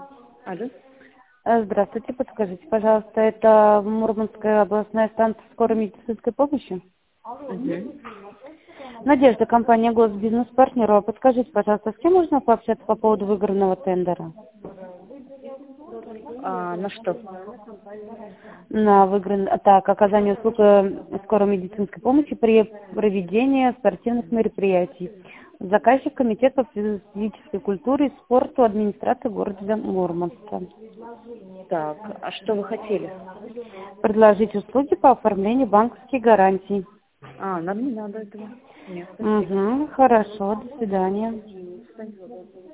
Алло. Здравствуйте, подскажите, пожалуйста, это Мурманская областная станция скорой медицинской помощи? Мгм. Надежда, компания Госбизнес-партнер. Подскажите, пожалуйста, с кем можно пообщаться по поводу выигранного тендера? На что? Так, оказание услуг скорой медицинской помощи при проведении спортивных мероприятий. Заказчик комитет по физической культуре и спорту администрации города Мурманска. Так, а что вы хотели? Предложить услуги по оформлению банковских гарантий. Нам не надо этого. Нет, спасибо. Угу, хорошо, до свидания. До свидания.